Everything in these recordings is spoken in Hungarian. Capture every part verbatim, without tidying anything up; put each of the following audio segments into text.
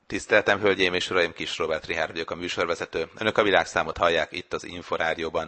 Tiszteltem, hölgyeim és uraim, Kis Róbert Richárd vagyok, a műsorvezető. Önök a világszámot hallják itt az Inforádióban.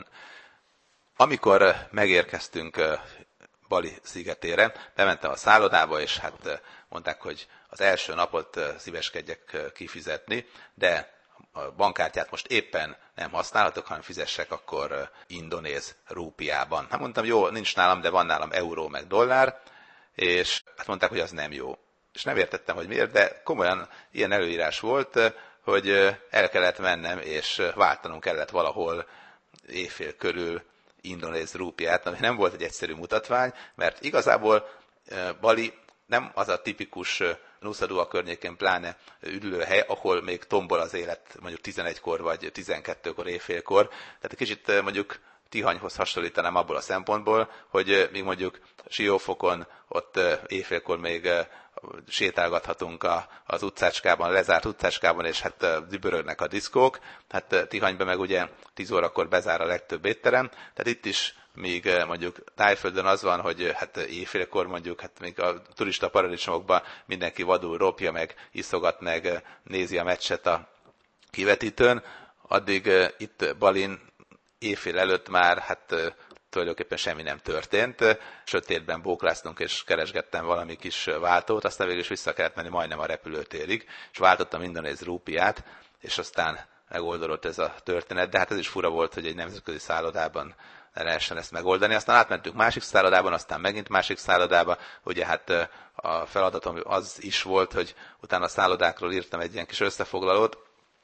Amikor megérkeztünk Bali szigetére, bementem a szállodába, és hát mondták, hogy az első napot szíveskedjek kifizetni, de a bankkártyát most éppen nem használhatok, hanem fizessek akkor indonéz rúpiában. Hát mondtam, jó, nincs nálam, de van nálam euró meg dollár, és hát mondták, hogy az nem jó. És nem értettem, hogy miért, de komolyan ilyen előírás volt, hogy el kellett mennem, és váltanom kellett valahol éjfél körül indonéz rúpiát, ami nem volt egy egyszerű mutatvány, mert igazából Bali nem az a tipikus Nusa Dua környékén pláne üdülőhely, ahol még tombol az élet mondjuk tizenegykor vagy tizenkettőkor éjfélkor. Tehát egy kicsit mondjuk Tihanyhoz hasonlítanám abból a szempontból, hogy még mondjuk Siófokon ott éjfélkor még sétálgathatunk a, az utcácskában, lezárt utcácskában, és hát dübörögnek a diszkók. Hát Tihanyban meg ugye tíz órakor bezár a legtöbb étterem. Tehát itt is míg mondjuk Tájföldön az van, hogy hát éjfélkor mondjuk, hát még a turista paradicsomokban mindenki vadul ropja meg, iszogat meg, nézi a meccset a kivetítőn, addig itt Balin éjfél előtt már hát tulajdonképpen semmi nem történt. Sötétben bókláztunk és keresgettem valami kis váltót, aztán végül is vissza kellett menni majdnem a repülőtérig, és váltottam indonéz rúpiát, és aztán megoldódott ez a történet, de hát ez is fura volt, hogy egy nemzetközi szállodában ne lehessen ezt megoldani. Aztán átmentünk másik szállodában, aztán megint másik szállodába. Ugye hát a feladatom az is volt, hogy utána a szállodákról írtam egy ilyen kis összefoglalót,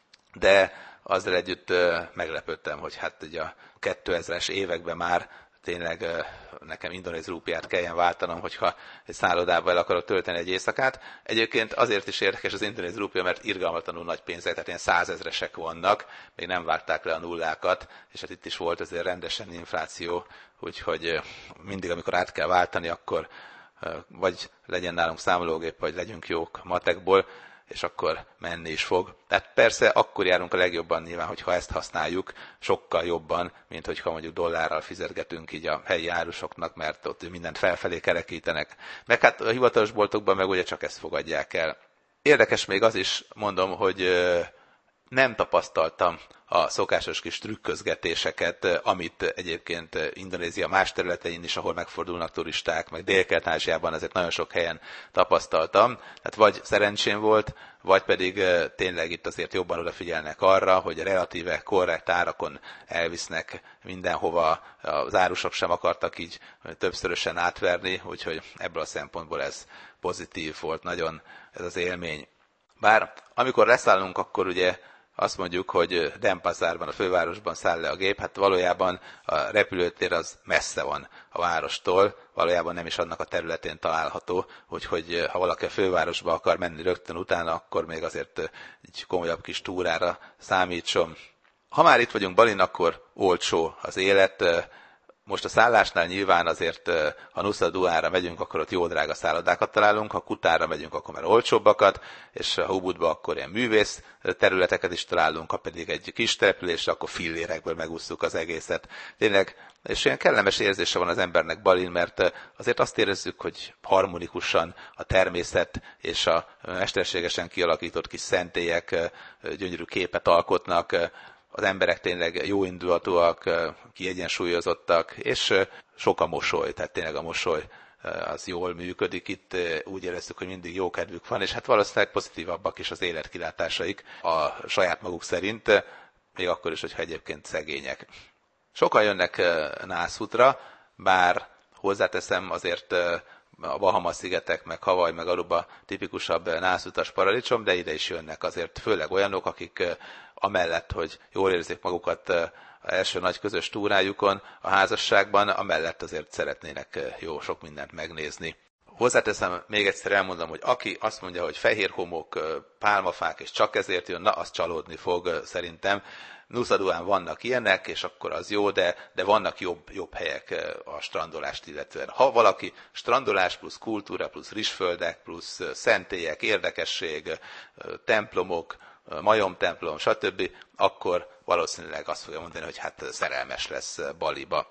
de azzal együtt meglepődtem, hogy hát ugye a kétezres években már tényleg nekem indonéz rúpiát kelljen váltanom, hogyha egy szállodába el akarok tölteni egy éjszakát. Egyébként azért is érdekes az indonéz rúpia, mert irgalmatlanul nagy pénzek, tehát ilyen százezresek vannak, még nem vágták le a nullákat, és hát itt is volt azért rendesen infláció, úgyhogy mindig, amikor át kell váltani, akkor vagy legyen nálunk számológép, vagy legyünk jók matekból, és akkor menni is fog. Tehát persze akkor járunk a legjobban nyilván, hogyha ezt használjuk, sokkal jobban, mint hogyha mondjuk dollárral fizetgetünk így a helyi árusoknak, mert ott mindent felfelé kerekítenek. Meg hát a hivatalos boltokban meg ugye csak ezt fogadják el. Érdekes még az is, mondom, hogy nem tapasztaltam a szokásos kis trükközgetéseket, amit egyébként Indonézia más területein is, ahol megfordulnak turisták, meg Dél-Kelet-Ázsiában azért nagyon sok helyen tapasztaltam. Tehát vagy szerencsém volt, vagy pedig tényleg itt azért jobban odafigyelnek arra, hogy relatíve korrekt árakon elvisznek mindenhova. Az árusok sem akartak így többszörösen átverni, úgyhogy ebből a szempontból ez pozitív volt nagyon ez az élmény. Bár amikor leszállunk, akkor ugye azt mondjuk, hogy Denpasarban, a fővárosban száll le a gép, hát valójában a repülőtér az messze van a várostól, valójában nem is annak a területén található, úgyhogy ha valaki a fővárosba akar menni rögtön utána, akkor még azért egy komolyabb kis túrára számítson. Ha már itt vagyunk Balin, akkor olcsó az élet. Most a szállásnál nyilván azért, ha Nusa Duára megyünk, akkor ott jó drága szállodákat találunk, ha Kutára megyünk, akkor már olcsóbbakat, és ha Ubudba, akkor ilyen művész területeket is találunk, ha pedig egy kis településre, akkor fillérekből megússzuk az egészet. Tényleg, és ilyen kellemes érzése van az embernek Balin, mert azért azt érezzük, hogy harmonikusan a természet és a mesterségesen kialakított kis szentélyek gyönyörű képet alkotnak, az emberek tényleg jóindulatúak, kiegyensúlyozottak, és sok a mosoly, tehát tényleg a mosoly az jól működik. Itt úgy érezzük, hogy mindig jó kedvük van, és hát valószínűleg pozitívabbak is az életkilátásaik a saját maguk szerint, még akkor is, hogyha egyébként szegények. Sokan jönnek nászútra, bár hozzáteszem azért a Bahama-szigetek, meg Hawaii, meg Aruba tipikusabb nászutas paradicsom, de ide is jönnek azért főleg olyanok, akik amellett, hogy jól érzik magukat az első nagy közös túrájukon a házasságban, amellett azért szeretnének jó sok mindent megnézni. Hozzáteszem, még egyszer elmondom, hogy aki azt mondja, hogy fehér homok, pálmafák, és csak ezért jön, na, az csalódni fog szerintem. Nusa Duán vannak ilyenek, és akkor az jó, de, de vannak jobb, jobb helyek a strandolást illetően. Ha valaki strandolás plusz kultúra, plusz rizsföldek, plusz szentélyek, érdekesség, templomok, majomtemplom, stb., akkor valószínűleg azt fogja mondani, hogy hát szerelmes lesz Baliba.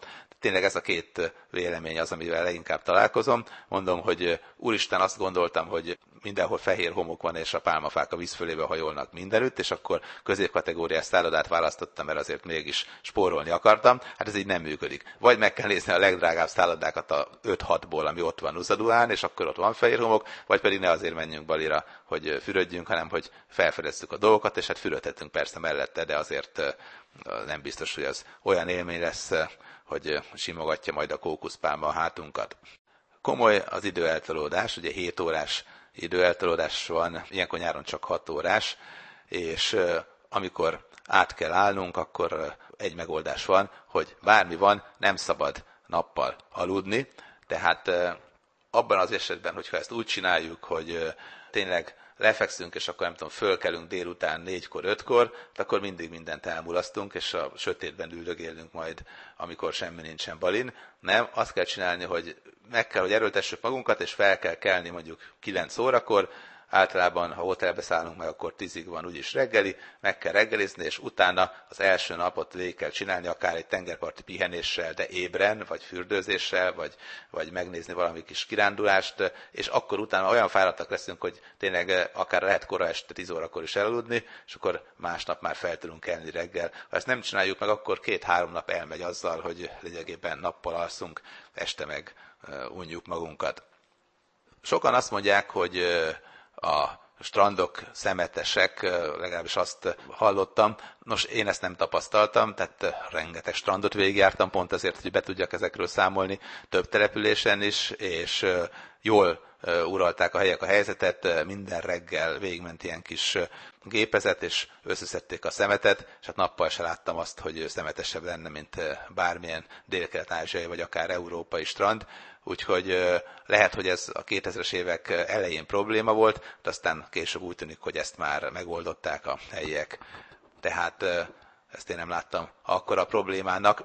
tényleg ez a két vélemény az, amivel leginkább találkozom. Mondom, hogy úristen, azt gondoltam, hogy mindenhol fehér homok van, és a pálmafák a víz fölébe hajolnak mindenütt, és akkor középkategóriás szállodát választottam, mert azért mégis spórolni akartam. Hát ez így nem működik. Vagy meg kell nézni a legdrágább szállodákat a öt-hatból, ami ott van Nusaduán, és akkor ott van fehér homok, vagy pedig ne azért menjünk Balira, hogy fürödjünk, hanem hogy felfedezzük a dolgokat, és hát fürödhetünk persze mellette, de azért nem biztos, hogy az olyan élmény lesz, hogy simogatja majd a kókuszpálma a hátunkat. Komoly az időeltolódás, ugye hét órás időeltolódás van, ilyenkor nyáron csak hat órás, és amikor át kell állnunk, akkor egy megoldás van, hogy bármi van, nem szabad nappal aludni, tehát abban az esetben, hogyha ezt úgy csináljuk, hogy tényleg lefekszünk, és akkor nem tudom, fölkelünk délután négykor, ötkor, akkor mindig mindent elmulasztunk, és a sötétben üldögélünk majd, amikor semmi nincsen Balin. Nem, azt kell csinálni, hogy meg kell, hogy erőltessük magunkat, és fel kell kelni mondjuk kilenc órakor, általában, ha hotelbe szállunk meg, akkor tízig van úgyis reggeli, meg kell reggelizni, és utána az első napot végig kell csinálni, akár egy tengerparti pihenéssel, de ébren, vagy fürdőzéssel, vagy, vagy megnézni valami kis kirándulást, és akkor utána olyan fáradtak leszünk, hogy tényleg akár lehet kora este tíz órakor is elaludni, és akkor másnap már fel tudunk kelni reggel. Ha ezt nem csináljuk meg, akkor két-három nap elmegy azzal, hogy lényegében nappal alszunk, este meg unjuk magunkat. Sokan azt mondják, hogy a strandok szemetesek, legalábbis azt hallottam. Nos, én ezt nem tapasztaltam, tehát rengeteg strandot végigjártam, pont azért, hogy be tudjak ezekről számolni több településen is, és jól uralták a helyek a helyzetet, minden reggel végigment ilyen kis gépezet, és összeszedték a szemetet, és hát nappal se láttam azt, hogy szemetesebb lenne, mint bármilyen dél-kelet-ázsiai, vagy akár európai strand. Úgyhogy lehet, hogy ez a kétezres évek elején probléma volt, de aztán később úgy tűnik, hogy ezt már megoldották a helyiek. Tehát ezt én nem láttam akkora problémának.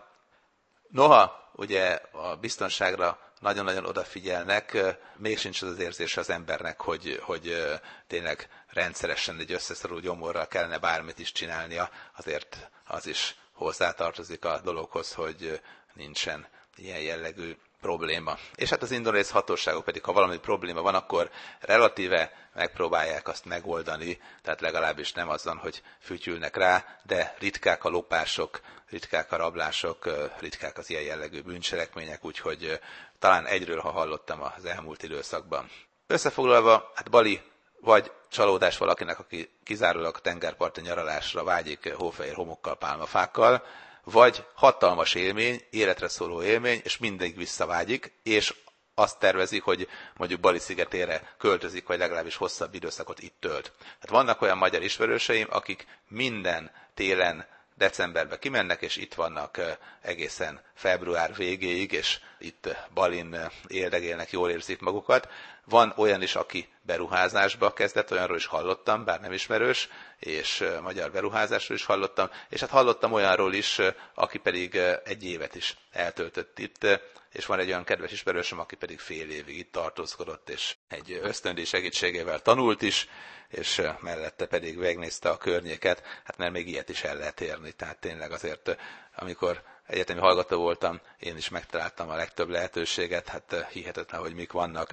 Noha ugye a biztonságra nagyon-nagyon odafigyelnek, még sincs az az érzése az embernek, hogy, hogy tényleg rendszeresen egy összeszorult gyomorral kellene bármit is csinálnia, azért az is hozzátartozik a dologhoz, hogy nincsen ilyen jellegű probléma. És hát az indonéz hatóságok pedig, ha valami probléma van, akkor relatíve megpróbálják azt megoldani, tehát legalábbis nem azzal, hogy fütyülnek rá, de ritkák a lopások, ritkák a rablások, ritkák az ilyen jellegű bűncselekmények, úgyhogy talán egyről, ha hallottam az elmúlt időszakban. Összefoglalva, hát Bali vagy csalódás valakinek, aki kizárólag tengerparti nyaralásra vágyik hófehér homokkal, pálmafákkal, vagy hatalmas élmény, életre szóló élmény, és mindig visszavágyik, és azt tervezik, hogy mondjuk Bali szigetére költözik, vagy legalábbis hosszabb időszakot itt tölt. Hát vannak olyan magyar ismerőseim, akik minden télen, decemberben kimennek, és itt vannak egészen február végéig, és itt Balin éldegélnek, jól érzik magukat. Van olyan is, aki beruházásba kezdett, olyanról is hallottam, bár nem ismerős, és magyar beruházásról is hallottam, és hát hallottam olyanról is, aki pedig egy évet is eltöltött itt, és van egy olyan kedves ismerősöm, aki pedig fél évig itt tartózkodott, és egy ösztöndíj segítségével tanult is, és mellette pedig megnézte a környéket, hát mert még ilyet is el lehet érni, tehát tényleg azért, amikor egyetemi hallgató voltam, én is megtaláltam a legtöbb lehetőséget, hát hihetetlen, hogy mik vannak.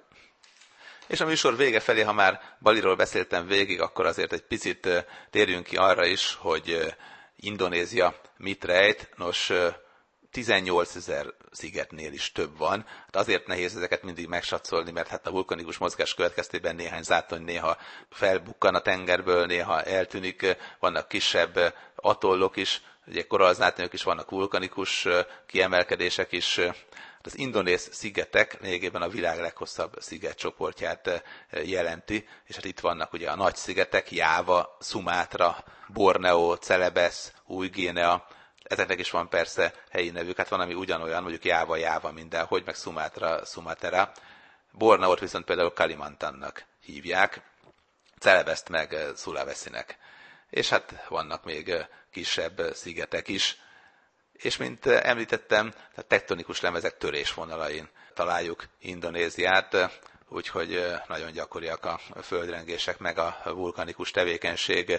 És a műsor vége felé, ha már Baliról beszéltem végig, akkor azért egy picit térjünk ki arra is, hogy Indonézia mit rejt. Nos, tizennyolcezer szigetnél is több van. Hát azért nehéz ezeket mindig megsatszolni, mert hát a vulkanikus mozgás következtében néhány zátony néha felbukkan a tengerből, néha eltűnik, vannak kisebb atollok is, ugye korallzátonyok is vannak, vulkanikus kiemelkedések is. Az indonéz szigetek lényegében a világ leghosszabb szigetcsoportját jelenti, és hát itt vannak ugye a nagy szigetek, Jáva, Szumátra, Borneo, Celebesz, Új-Guinea, ezeknek is van persze helyi nevük, hát van, ami ugyanolyan, mondjuk Jáva, Jáva mindenhogy, meg Szumátra, Szumatera. Borneót viszont például Kalimantannak hívják, Celebeszt meg Sulawesinek. És hát vannak még kisebb szigetek is. És mint említettem, a tektonikus lemezek törésvonalain találjuk Indonéziát, úgyhogy nagyon gyakoriak a földrengések meg a vulkanikus tevékenység.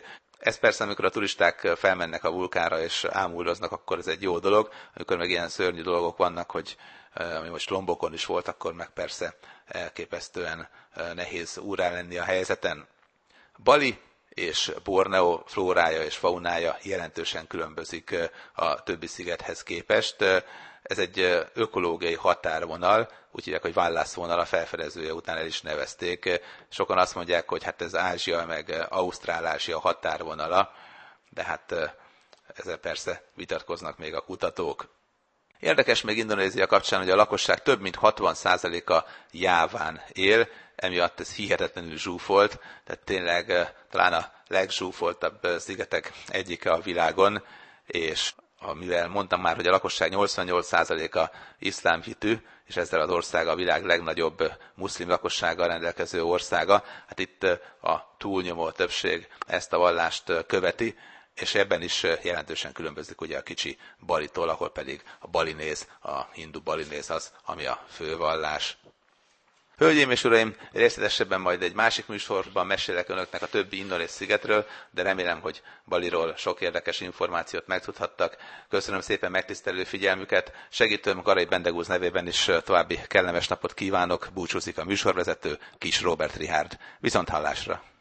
Ez persze, amikor a turisták felmennek a vulkánra és ámuldoznak, akkor ez egy jó dolog. Amikor meg ilyen szörnyű dolgok vannak, hogy ami most Lombokon is volt, akkor meg persze elképesztően nehéz úrrá lenni a helyzeten. Bali és Borneo flórája és faunája jelentősen különbözik a többi szigethez képest. Ez egy ökológiai határvonal, úgy hívják, hogy válaszvonal, a felfedezője után el is nevezték. Sokan azt mondják, hogy hát ez Ázsia meg Ausztrál-Ázsia határvonala, de hát ezzel persze vitatkoznak még a kutatók. Érdekes még Indonézia kapcsán, hogy a lakosság több mint hatvan százaléka Jáván él, emiatt ez hihetetlenül zsúfolt, tehát tényleg talán a legzsúfoltabb szigetek egyike a világon, és mivel mondtam már, hogy a lakosság nyolcvannyolc százaléka iszlám hitű, és ezzel az ország a világ legnagyobb muszlim lakossággal rendelkező országa, hát itt a túlnyomó többség ezt a vallást követi, és ebben is jelentősen különbözik ugye a kicsi Balitól, ahol pedig a balinéz, a hindu balinéz az, ami a fővallás. Hölgyeim és uraim, részletesebben majd egy másik műsorban mesélek önöknek a többi indonéz szigetről, de remélem, hogy Baliról sok érdekes információt megtudhattak. Köszönöm szépen megtisztelő figyelmüket, segítőm Garai Bendegúz nevében is további kellemes napot kívánok, búcsúzik a műsorvezető, Kis Róbert Richárd. Viszont hallásra!